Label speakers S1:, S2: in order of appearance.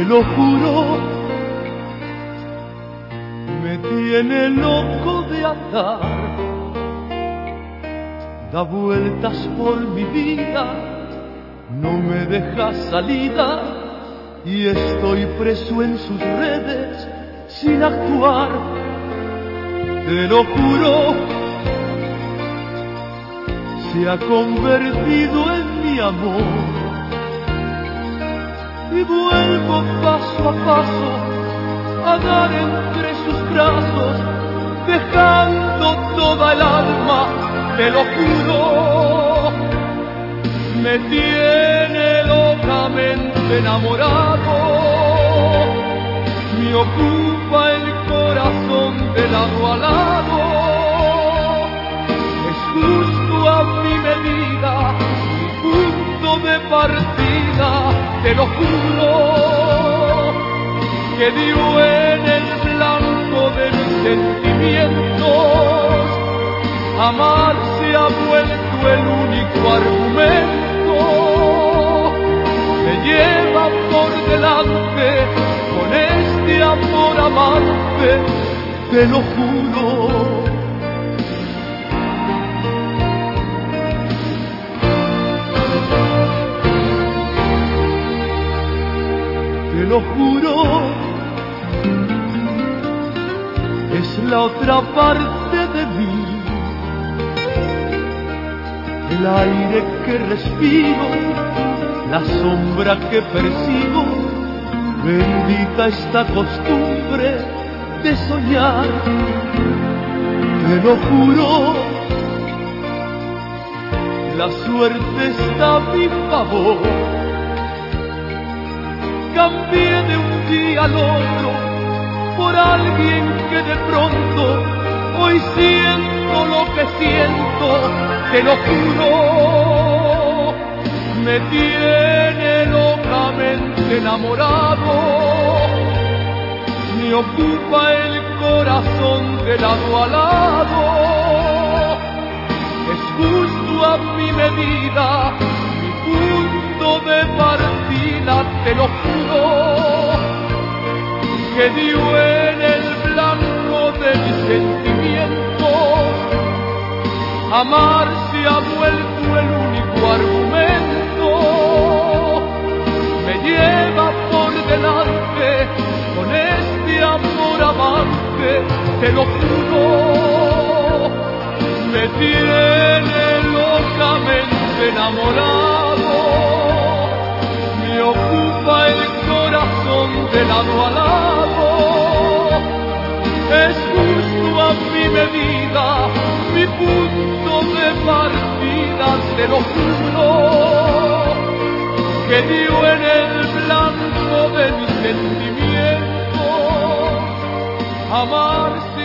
S1: lo juro, me tiene loco de andar. Da vueltas por mi vida, no me deja salida y estoy preso en sus redes sin actuar. Te lo juro, se ha convertido en mi amor y vuelvo paso a paso a dar entre sus brazos, dejando toda el alma. Te lo juro, me tiene locamente enamorado, me ocupa el corazón de lado a lado, es justo a mi medida, mi punto de partida. Te lo juro, que dio en el blanco de mis sentimientos. Amar se ha vuelto el único argumento, me lleva por delante con este amor amante. Te lo juro. Te lo juro, es la otra parte de mí, el aire que respiro, la sombra que percibo. Bendita esta costumbre de soñar. Te lo juro, la suerte está a mi favor. Cambié de un día al otro por alguien que de pronto hoy siento lo que siento. Te lo juro, me tiene locamente enamorado, me ocupa el corazón de lado a lado, es justo a mi medida, mi punto de partida. Te lo juro, que dio en el blanco de mis sentimientos. Amar se ha vuelto el único argumento, me lleva por delante con este amor amante. Te lo juro, me tiene locamente enamorado, me ocupa el corazón de lado a lado, es justo a mi medida, mi punto de partida. Te lo juro, que dio en el blanco de mis sentimientos. Amar